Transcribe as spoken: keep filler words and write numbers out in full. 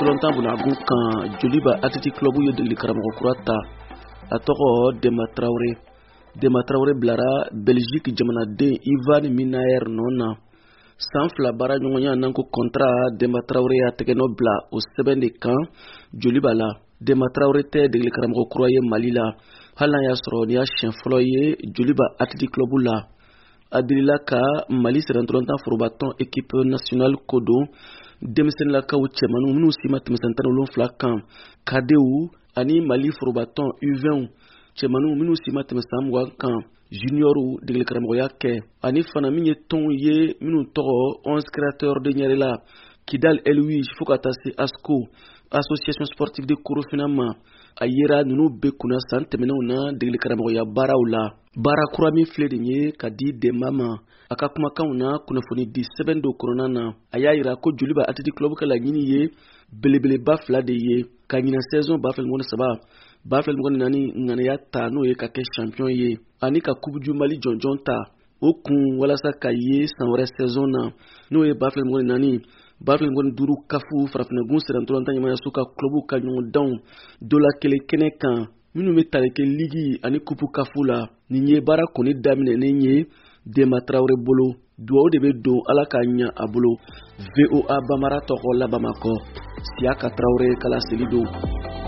ntolantan bunagu kan Joliba Athletic Club ye degeli karamɔgɔ kura ta a tɔgɔ Demba Traoré. Demba Traoré bilara Belgique jamanaden Ivan Minaer nɔ na san fila baara ɲɔgɔnya n'an ko contrat Demba Traoré y'a tɛgɛ nɔ bila o sɛbɛn de kan Joliba la. Demba Traoré tɛ degeli karamɔgɔ kura ye Mali la, hali n'a y'a sɔrɔ nin y'a siɲɛ fɔlɔ ye Joliba Athletic Club la. A delila ka Mali sɛbɛntolantan forobatɔn équipe nationale ko don denmisɛnninlakaw cɛmanninw minnu si ma tɛmɛ san tan ni wolonwula kan, kadew ani Mali forobatɔn U vingt cɛmanninw minnu si ma tɛmɛ san mugan kan, juniorw degeli karamɔgɔya kɛ, ani fana min ye tɔnw ye minnu tɔgɔ onze créateurs de ɲɛrɛ la, Kidal Elwi fo ka taa se ASCO, Association Sportive de Korofina ma. A yera ninnu bɛɛ kunna san tɛmɛnenw na degeli karamɔgɔya baaraw la. Baara kura min filɛ nin ye ka di Demba ma, a ka kumakanw na kunnafoni di sɛbɛn dɔ kɔnɔna na, a y'a yira ko Joliba Athletic Club ka laɲini ye belebeleba fila de ye, ka ɲina saison ba fila ni saba ba fila ni naani ŋaniya ta n'o ye ka kɛ champion ye, ani ka Coupe du Mali jɔnjɔn ta o kun walasa ka ye san wɛrɛ saison na n'o ye ba fila ni naani ba fila ni duuru kafu farafinnagun sɛbɛntolantan ɲɛmayaso ka club ka ɲɔgɔndanw dɔ la kelen kɛnɛ kan minnu bɛ tali kɛ ligi ani kupu kafu la. Nin ye baara kɔni daminɛnen ye Demba Traoré bolo. Duwawu de bɛ don Ala ka ɲa a bolo. V O A Bambara tɔgɔ la Bamakɔ, Siaka Traoré kala seli don.